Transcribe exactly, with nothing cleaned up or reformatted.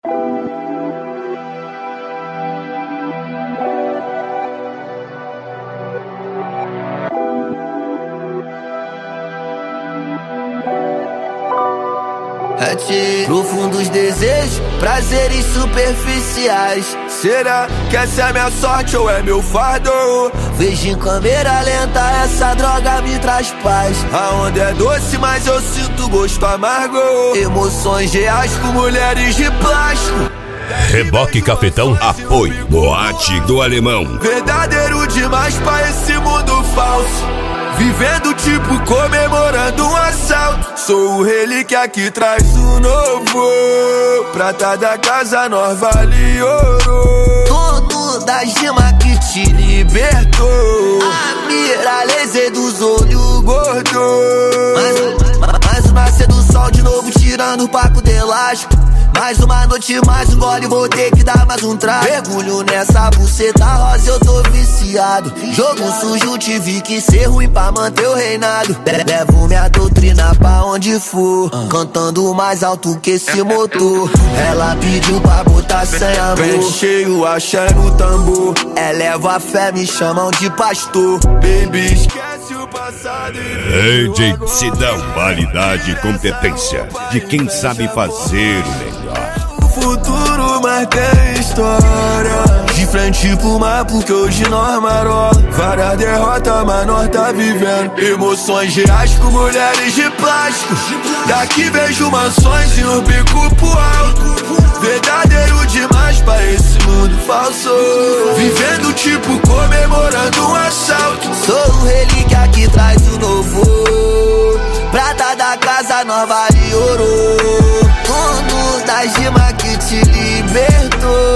Profundos desejos, prazeres superficiais. Será que essa é minha sorte ou é meu fardo? Vejo em câmera lenta, essa droga me traz paz. A onda é doce, mas eu sinto gosto amargo. Emoções reais com mulheres de plástico. Reboque Cafetão, apoio Boate do Alemão. Verdadeiro demais pra esse mundo falso. Vivendo tipo comemorando um assalto. Sou o relíquia que traz o novo. Prata da casa nós vale ouro. Dono da gema que te libertou. A mira laser dos olhos gordos. Mais, mais um nascer do sol de novo tirando o paco de elástico. Mais uma noite, mais um gole, vou ter que dar mais um trago. Mergulho nessa buceta rosa, eu tô viciado. Jogo sujo, tive que ser ruim pra manter o reinado. Levo minha doutrina pra onde for, cantando mais alto que esse motor. Ela pediu pra botar sem amor. Pente cheio, axé no tambor. Eleva a fé, me chamam de pastor. Baby, esquece o passado e D J Sidão, qualidade e competência de quem sabe fazer o melhor. Futuro, mas tem história. De frente pro mar, porque hoje nós marola. Várias derrotas, mas nós tá vivendo. Emoções reais com mulheres de plástico. Daqui vejo mansões e um bico pro alto. Verdadeiro demais pra esse mundo falso. Vivendo tipo comemorando um assalto. Sou o relíquia que traz o novo. Prata da casa nós vale ouro. Dono da gema que te libertou.